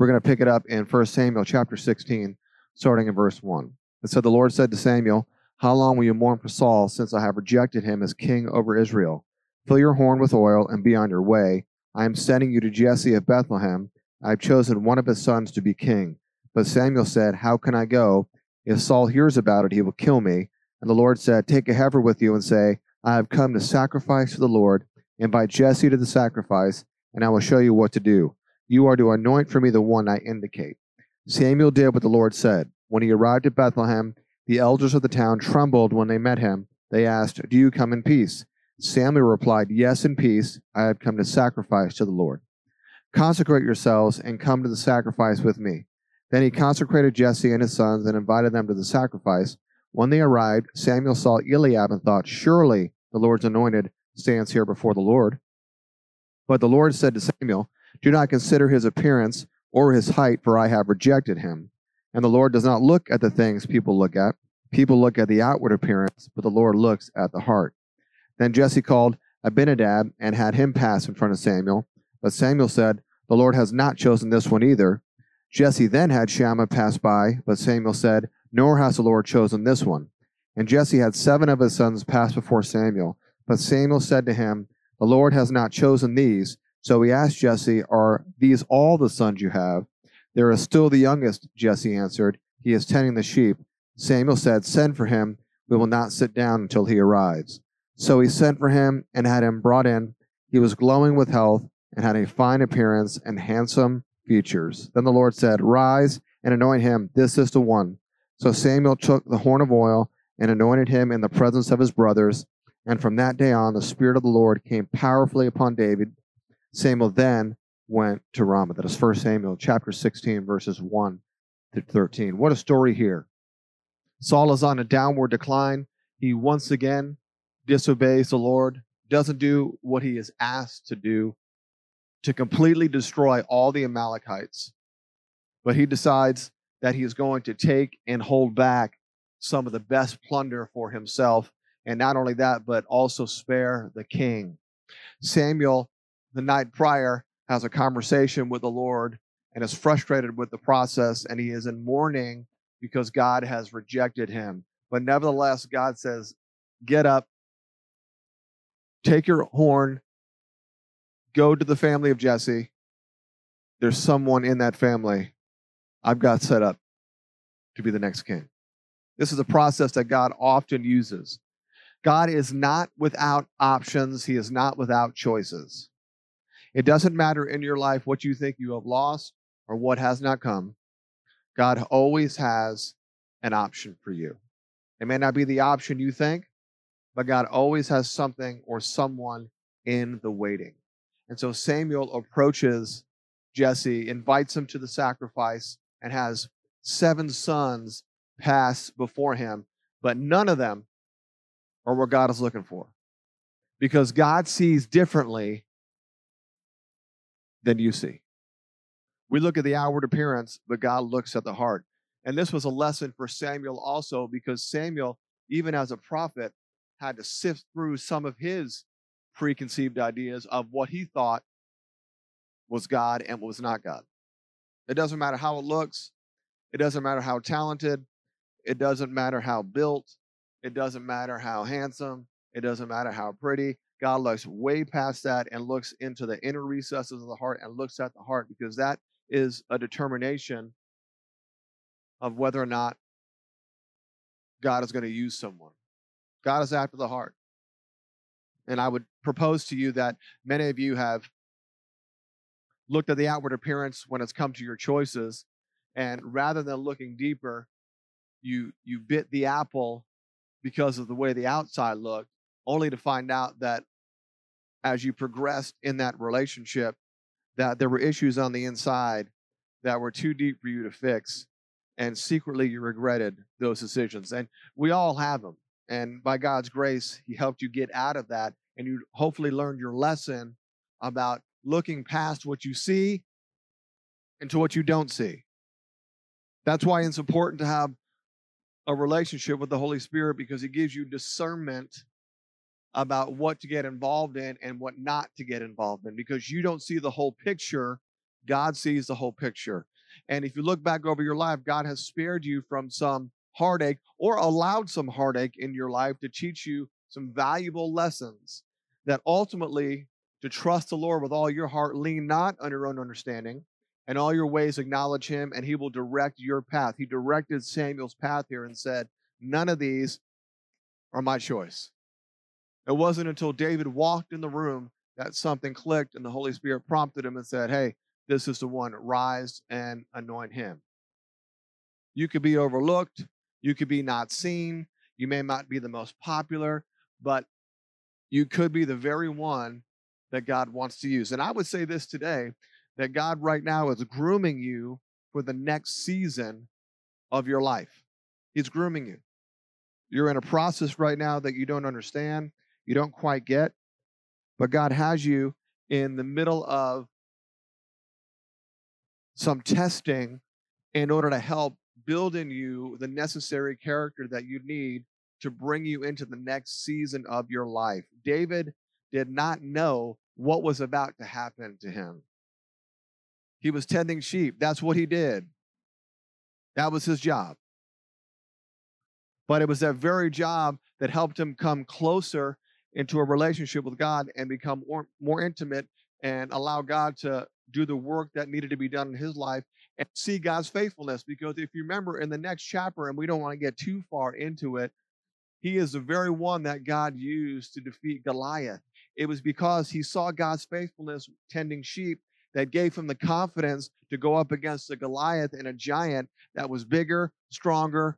We're going to pick it up in 1 Samuel chapter 16, starting in verse 1. It said, "The Lord said to Samuel, how long will you mourn for Saul, since I have rejected him as king over Israel? Fill your horn with oil and be on your way. I am sending you to Jesse of Bethlehem. I have chosen one of his sons to be king." But Samuel said, "How can I go? If Saul hears about it, he will kill me." And the Lord said, "Take a heifer with you and say, I have come to sacrifice to the Lord. Invite Jesse to the sacrifice, and I will show you what to do. You are to anoint for me the one I indicate." Samuel did what the Lord said. When he arrived at Bethlehem, the elders of the town trembled when they met him. They asked, "Do you come in peace?" Samuel replied, "Yes, in peace. I have come to sacrifice to the Lord. Consecrate yourselves and come to the sacrifice with me." Then he consecrated Jesse and his sons and invited them to the sacrifice. When they arrived, Samuel saw Eliab and thought, "Surely the Lord's anointed stands here before the Lord." But the Lord said to Samuel, "Do not consider his appearance or his height, for I have rejected him." And the Lord does not look at the things people look at. People look at the outward appearance, but the Lord looks at the heart. Then Jesse called Abinadab and had him pass in front of Samuel. But Samuel said, "The Lord has not chosen this one either." Jesse then had Shammah pass by, but Samuel said, "Nor has the Lord chosen this one." And Jesse had 7 of his sons pass before Samuel. But Samuel said to him, "The Lord has not chosen these." So he asked Jesse, "Are these all the sons you have?" "There is still the youngest," Jesse answered. "He is tending the sheep." Samuel said, "Send for him. We will not sit down until he arrives." So he sent for him and had him brought in. He was glowing with health and had a fine appearance and handsome features. Then the Lord said, "Rise and anoint him. This is the one." So Samuel took the horn of oil and anointed him in the presence of his brothers. And from that day on, the Spirit of the Lord came powerfully upon David. Samuel then went to Ramah. That is 1 Samuel chapter 16, verses 1 to 13. What a story here. Saul is on a downward decline. He once again disobeys the Lord, doesn't do what he is asked to do, to completely destroy all the Amalekites. But he decides that he is going to take and hold back some of the best plunder for himself. And not only that, but also spare the king. Samuel, the night prior, has a conversation with the Lord and is frustrated with the process, and he is in mourning because God has rejected him. But nevertheless, God says, "Get up, take your horn, go to the family of Jesse. There's someone in that family I've got set up to be the next king." This is a process that God often uses. God is not without options. He is not without choices. It doesn't matter in your life what you think you have lost or what has not come. God always has an option for you. It may not be the option you think, but God always has something or someone in the waiting. And so Samuel approaches Jesse, invites him to the sacrifice, and has 7 sons pass before him, but none of them are what God is looking for, because God sees differently than you see. We look at the outward appearance, but God looks at the heart. And this was a lesson for Samuel also, because Samuel, even as a prophet, had to sift through some of his preconceived ideas of what he thought was God and what was not God. It doesn't matter how it looks. It doesn't matter how talented. It doesn't matter how built. It doesn't matter how handsome. It doesn't matter how pretty. God looks way past that and looks into the inner recesses of the heart and looks at the heart, because that is a determination of whether or not God is going to use someone. God is after the heart. And I would propose to you that many of you have looked at the outward appearance when it's come to your choices, and rather than looking deeper, you bit the apple because of the way the outside looked, only to find out that as you progressed in that relationship, that there were issues on the inside that were too deep for you to fix, and secretly you regretted those decisions. And we all have them. And by God's grace, He helped you get out of that, and you hopefully learned your lesson about looking past what you see into what you don't see. That's why it's important to have a relationship with the Holy Spirit, because He gives you discernment about what to get involved in and what not to get involved in, because you don't see the whole picture. God sees the whole picture. And if you look back over your life, God has spared you from some heartache or allowed some heartache in your life to teach you some valuable lessons that ultimately to trust the Lord with all your heart, lean not on your own understanding, and all your ways acknowledge him, and he will direct your path. He directed Samuel's path here and said, none of these are my choice. It wasn't until David walked in the room that something clicked and the Holy Spirit prompted him and said, hey, this is the one, rise and anoint him. You could be overlooked. You could be not seen. You may not be the most popular, but you could be the very one that God wants to use. And I would say this today, that God right now is grooming you for the next season of your life. He's grooming you. You're in a process right now that you don't understand, you don't quite get, but God has you in the middle of some testing in order to help build in you the necessary character that you need to bring you into the next season of your life. David did not know what was about to happen to him. He was tending sheep. That's what he did. That was his job. But it was that very job that helped him come closer into a relationship with God and become more intimate and allow God to do the work that needed to be done in his life and see God's faithfulness. Because if you remember in the next chapter, and we don't want to get too far into it, he is the very one that God used to defeat Goliath. It was because he saw God's faithfulness tending sheep that gave him the confidence to go up against a Goliath and a giant that was bigger, stronger,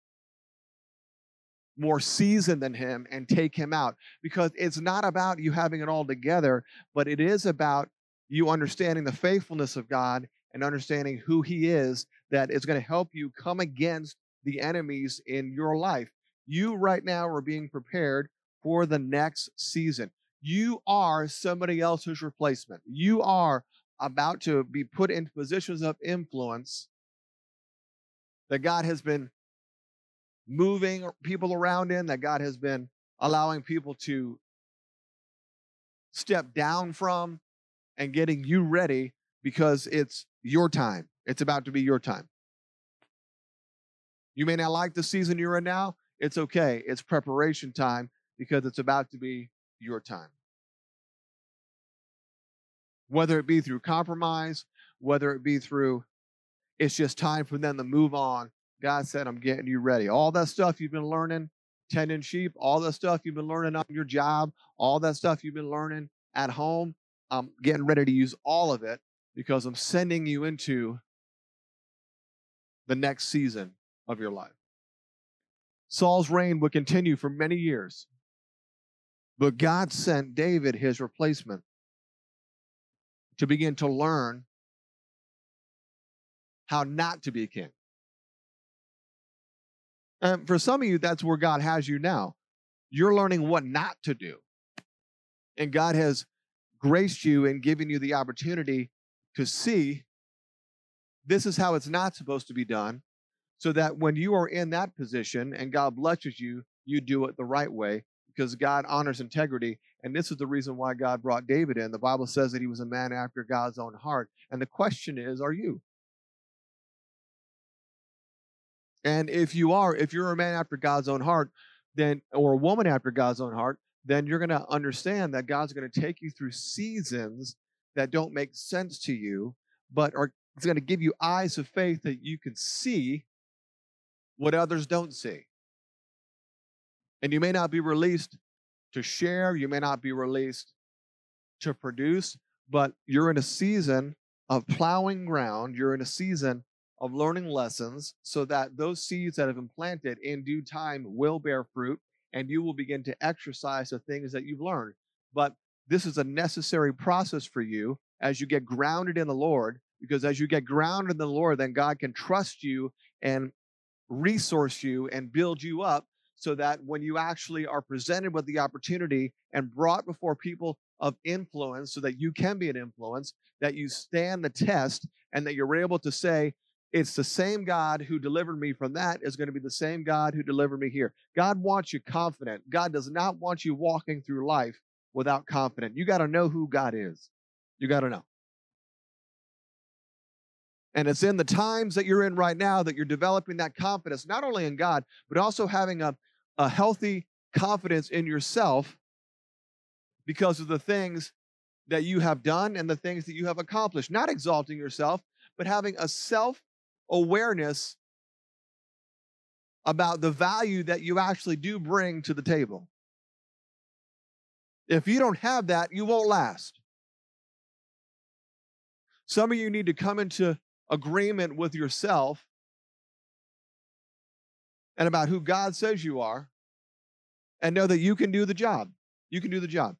more seasoned than him and take him out. Because it's not about you having it all together, but it is about you understanding the faithfulness of God and understanding who he is that is going to help you come against the enemies in your life. You right now are being prepared for the next season. You are somebody else's replacement. You are about to be put into positions of influence that God has been moving people around in, that God has been allowing people to step down from and getting you ready because it's your time. It's about to be your time. You may not like the season you're in now. It's okay. It's preparation time because it's about to be your time. Whether it be through compromise, whether it be through it's just time for them to move on. God said, I'm getting you ready. All that stuff you've been learning, tending sheep, all that stuff you've been learning on your job, all that stuff you've been learning at home, I'm getting ready to use all of it because I'm sending you into the next season of your life. Saul's reign would continue for many years, but God sent David, his replacement, to begin to learn how not to be king. And for some of you, that's where God has you now. You're learning what not to do. And God has graced you and given you the opportunity to see this is how it's not supposed to be done, so that when you are in that position and God blesses you, you do it the right way because God honors integrity. And this is the reason why God brought David in. The Bible says that he was a man after God's own heart. And the question is, are you? And if you're a man after God's own heart, then, or a woman after God's own heart, then you're going to understand that God's going to take you through seasons that don't make sense to you, but it's going to give you eyes of faith that you can see what others don't see. And you may not be released to share, you may not be released to produce, but you're in a season of plowing ground, you're in a season of learning lessons so that those seeds that have been planted in due time will bear fruit and you will begin to exercise the things that you've learned. But this is a necessary process for you as you get grounded in the Lord, because as you get grounded in the Lord, then God can trust you and resource you and build you up so that when you actually are presented with the opportunity and brought before people of influence so that you can be an influence, that you stand the test and that you're able to say, it's the same God who delivered me from that is going to be the same God who delivered me here. God wants you confident. God does not want you walking through life without confidence. You got to know who God is. You got to know. And it's in the times that you're in right now that you're developing that confidence, not only in God, but also having a healthy confidence in yourself because of the things that you have done and the things that you have accomplished. Not exalting yourself, but having a self-awareness about the value that you actually do bring to the table. If you don't have that, you won't last. Some of you need to come into agreement with yourself and about who God says you are and know that you can do the job. You can do the job.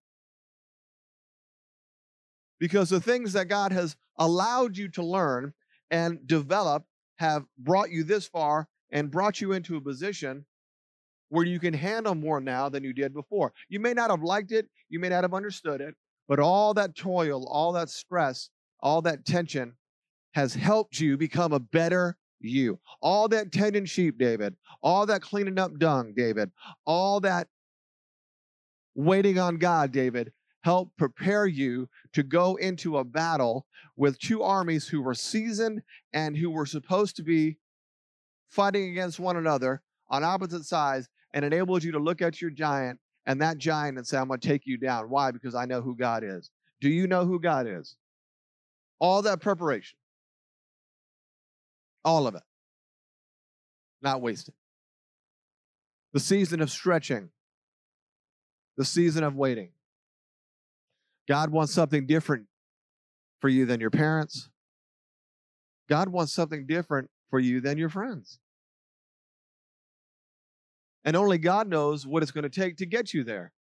Because the things that God has allowed you to learn and develop have brought you this far and brought you into a position where you can handle more now than you did before. You may not have liked it, you may not have understood it, but all that toil, all that stress, all that tension has helped you become a better you. All that tending sheep, David, all that cleaning up dung, David, all that waiting on God, David, helped prepare you to go into a battle with two armies who were seasoned and who were supposed to be fighting against one another on opposite sides, and enabled you to look at your giant and that giant and say, I'm going to take you down. Why? Because I know who God is. Do you know who God is? All that preparation. All of it. Not wasted. The season of stretching. The season of waiting. God wants something different for you than your parents. God wants something different for you than your friends. And only God knows what it's going to take to get you there.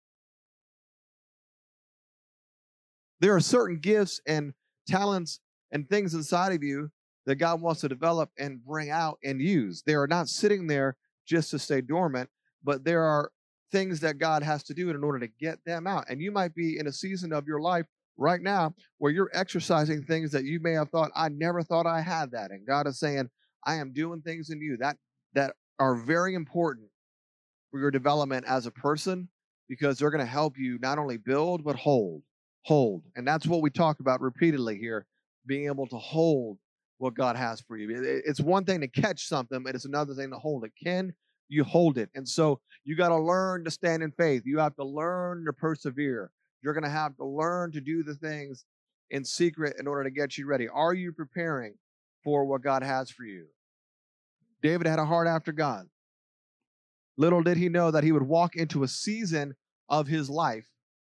There are certain gifts and talents and things inside of you that God wants to develop and bring out and use. They are not sitting there just to stay dormant, but there are things that God has to do in order to get them out. And you might be in a season of your life right now where you're exercising things that you may have thought, I never thought I had that. And God is saying, I am doing things in you that are very important for your development as a person, because they're going to help you not only build, but hold. And that's what we talk about repeatedly here, being able to hold what God has for you. It's one thing to catch something, but it's another thing to hold it. Can you hold it? And so you got to learn to stand in faith. You have to learn to persevere. You're going to have to learn to do the things in secret in order to get you ready. Are you preparing for what God has for you? David had a heart after God. Little did he know that he would walk into a season of his life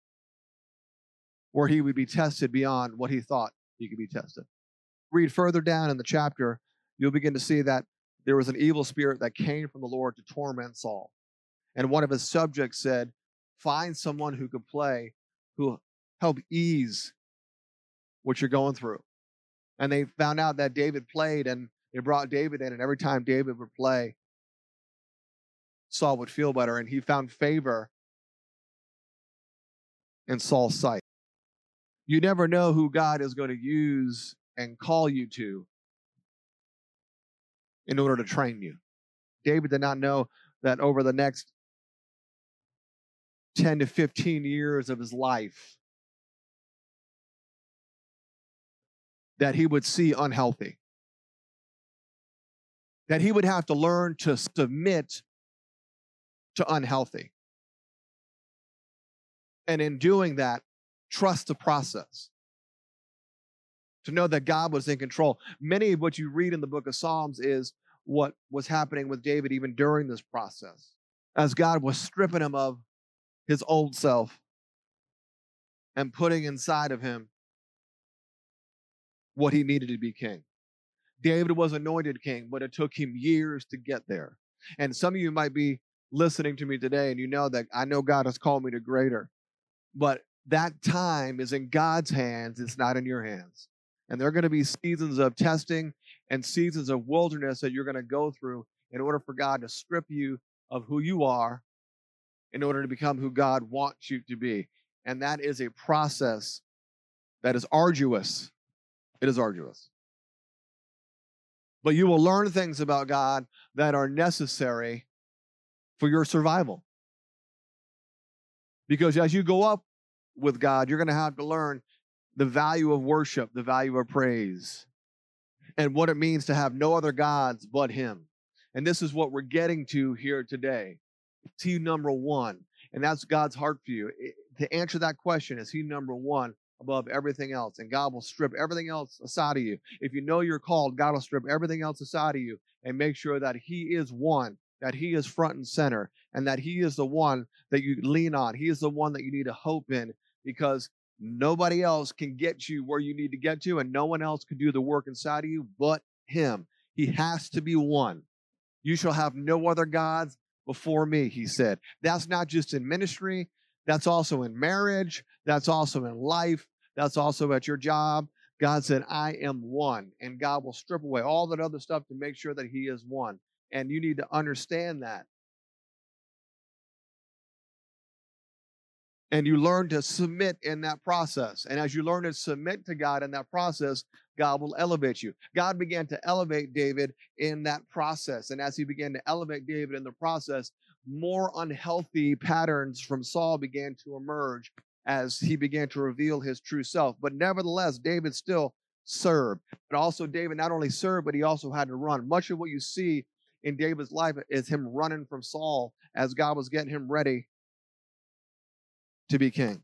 where he would be tested beyond what he thought he could be tested. Read further down in the chapter, you'll begin to see that there was an evil spirit that came from the Lord to torment Saul. And one of his subjects said, find someone who could play, who help ease what you're going through. And they found out that David played, and they brought David in, and every time David would play, Saul would feel better, and he found favor in Saul's sight. You never know who God is going to use and call you to in order to train you. David did not know that over the next 10 to 15 years of his life that he would see unhealthy, that he would have to learn to submit to unhealthy. And in doing that, trust the process. To know that God was in control. Many of what you read in the book of Psalms is what was happening with David even during this process, as God was stripping him of his old self and putting inside of him what he needed to be king. David was anointed king, but it took him years to get there. And some of you might be listening to me today, and you know that I know God has called me to greater, but that time is in God's hands. It's not in your hands. And there are going to be seasons of testing and seasons of wilderness that you're going to go through in order for God to strip you of who you are in order to become who God wants you to be. And that is a process that is arduous. It is arduous. But you will learn things about God that are necessary for your survival. Because as you go up with God, you're going to have to learn the value of worship, the value of praise. and what it means to have no other gods but him. And this is what we're getting to here today. Is he number one? And that's God's heart for you. To answer that question, is he number one above everything else? And God will strip everything else aside of you. If you know you're called, God will strip everything else aside of you and make sure that he is one, that he is front and center, and that he is the one that you lean on. He is the one that you need to hope in, because nobody else can get you where you need to get to, and no one else can do the work inside of you but him. He has to be one. You shall have no other gods before me, he said. That's not just in ministry. That's also in marriage. That's also in life. That's also at your job. God said, I am one. And God will strip away all that other stuff to make sure that he is one. And you need to understand that. And you learn to submit in that process. And as you learn to submit to God in that process, God will elevate you. God began to elevate David in that process. And as he began to elevate David in the process, more unhealthy patterns from Saul began to emerge as he began to reveal his true self. But nevertheless, David still served. But also David not only served, but he also had to run. Much of what you see in David's life is him running from Saul as God was getting him ready to be king.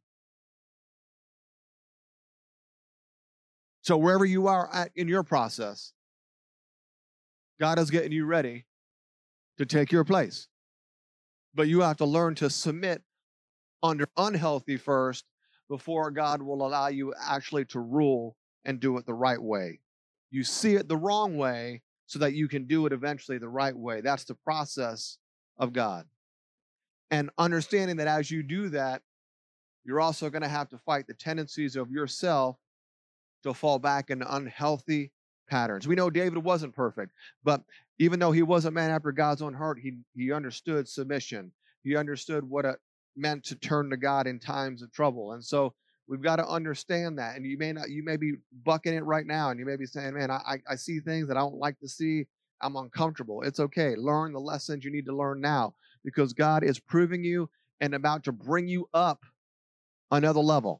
So wherever you are at in your process, God is getting you ready to take your place. But you have to learn to submit under unhealthy first before God will allow you actually to rule and do it the right way. You see it the wrong way so that you can do it eventually the right way. That's the process of God. And understanding that as you do that, you're also going to have to fight the tendencies of yourself to fall back into unhealthy patterns. We know David wasn't perfect, but even though he was a man after God's own heart, he understood submission. He understood what it meant to turn to God in times of trouble. And so we've got to understand that. And you may be bucking it right now, and you may be saying, man, I see things that I don't like to see. I'm uncomfortable. It's okay. Learn the lessons you need to learn now, because God is proving you and about to bring you up another level.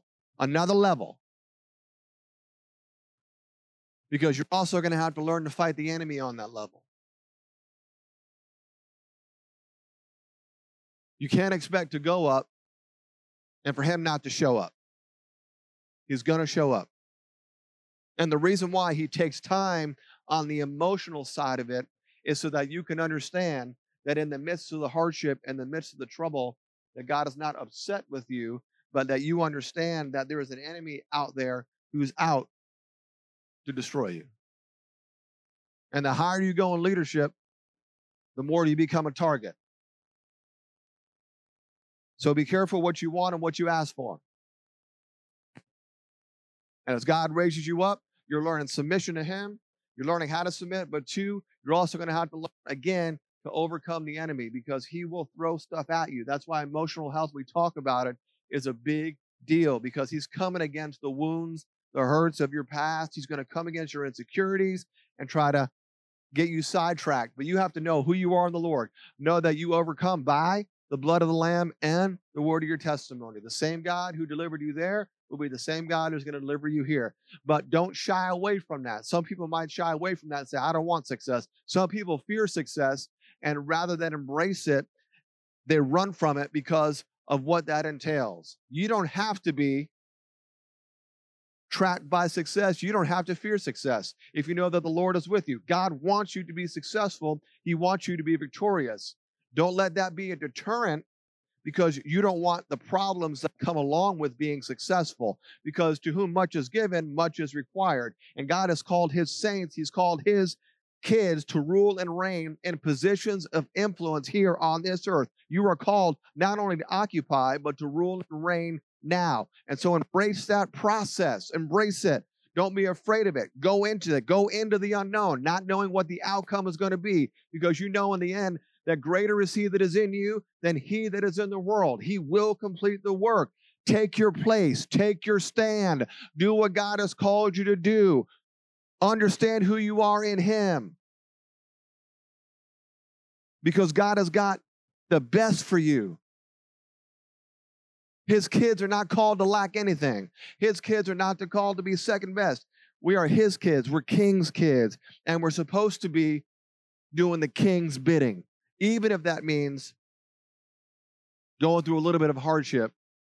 Because you're also going to have to learn to fight the enemy on that level. You can't expect to go up and for him not to show up. He's going to show up. And the reason why he takes time on the emotional side of it is so that you can understand that in the midst of the hardship, in the midst of the trouble, that God is not upset with you, but that you understand that there is an enemy out there who's out to destroy you. And the higher you go in leadership, the more you become a target. So be careful what you want and what you ask for. And as God raises you up, you're learning submission to him. You're learning how to submit. But two, you're also going to have to learn again to overcome the enemy, because he will throw stuff at you. That's why emotional health, we talk about it, is a big deal, because he's coming against the wounds, the hurts of your past. He's going to come against your insecurities and try to get you sidetracked. But you have to know who you are in the Lord. Know that you overcome by the blood of the Lamb and the word of your testimony. The same God who delivered you there will be the same God who's going to deliver you here. But don't shy away from that. Some people might shy away from that and say, I don't want success. Some people fear success, and rather than embrace it, they run from it because of what that entails. You don't have to be trapped by success. You don't have to fear success if you know that the Lord is with you. God wants you to be successful. He wants you to be victorious. Don't let that be a deterrent, because you don't want the problems that come along with being successful, because to whom much is given, much is required. And God has called his saints, he's called his kids to rule and reign in positions of influence here on this earth. You are called not only to occupy, but to rule and reign now. And so embrace that process. Embrace it. Don't be afraid of it. Go into it. Go into the unknown, not knowing what the outcome is going to be, because you know in the end that greater is he that is in you than he that is in the world. He will complete the work. Take your place. Take your stand. Do what God has called you to do. Understand who you are in him, because God has got the best for you. His kids are not called to lack anything. His kids are not called to be second best. We are his kids. We're king's kids. And we're supposed to be doing the king's bidding, even if that means going through a little bit of hardship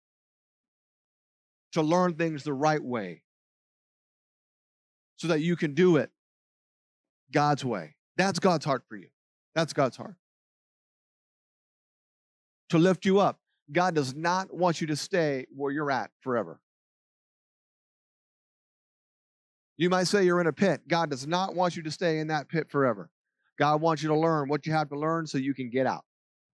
to learn things the right way so that you can do it God's way. That's God's heart for you. That's God's heart. To lift you up. God does not want you to stay where you're at forever. You might say you're in a pit. God does not want you to stay in that pit forever. God wants you to learn what you have to learn so you can get out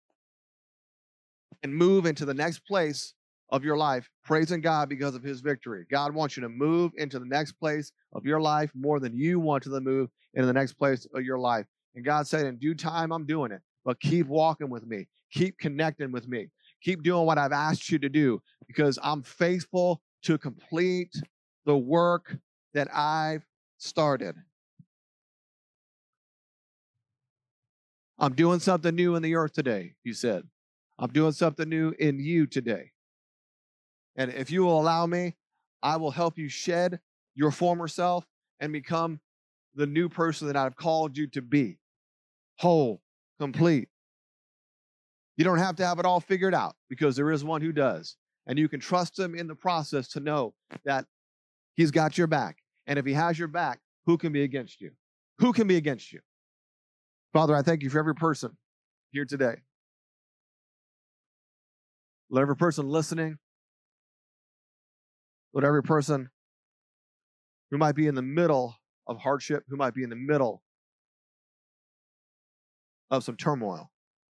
and move into the next place of your life, praising God because of his victory. God wants you to move into the next place of your life more than you want to move into the next place of your life. And God said, in due time, I'm doing it, but keep walking with me. Keep connecting with me. Keep doing what I've asked you to do because I'm faithful to complete the work that I've started. I'm doing something new in the earth today, he said. I'm doing something new in you today. And if you will allow me, I will help you shed your former self and become the new person that I've called you to be. Whole, complete. You don't have to have it all figured out because there is one who does. And you can trust him in the process to know that he's got your back. And if he has your back, who can be against you? Who can be against you? Father, I thank you for every person here today. Let every person listening, let every person who might be in the middle of hardship, who might be in the middle of some turmoil.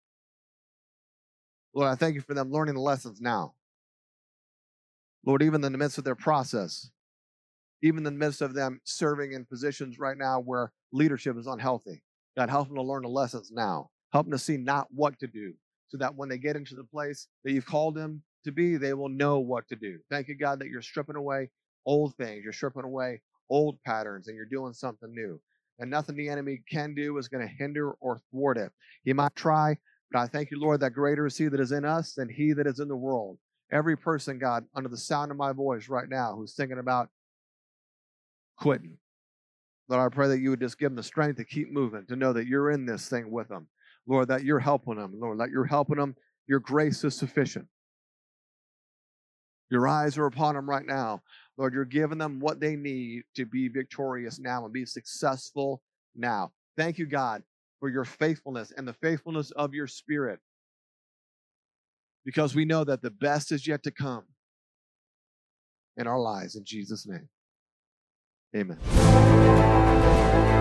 Lord, I thank you for them learning the lessons now. Lord, even in the midst of their process, even in the midst of them serving in positions right now where leadership is unhealthy, God, help them to learn the lessons now. Help them to see not what to do, so that when they get into the place that you've called them to be, they will know what to do. Thank you, God, that you're stripping away old things. You're stripping away old patterns, and you're doing something new. And nothing the enemy can do is going to hinder or thwart it. He might try, but I thank you, Lord, that greater is he that is in us than he that is in the world. Every person, God, under the sound of my voice right now who's thinking about quitting, Lord, I pray that you would just give them the strength to keep moving, to know that you're in this thing with them. Lord, that you're helping them. Lord, that you're helping them. Your grace is sufficient. Your eyes are upon them right now. Lord, you're giving them what they need to be victorious now and be successful now. Thank you, God, for your faithfulness and the faithfulness of your Spirit, because we know that the best is yet to come in our lives. In Jesus' name, amen.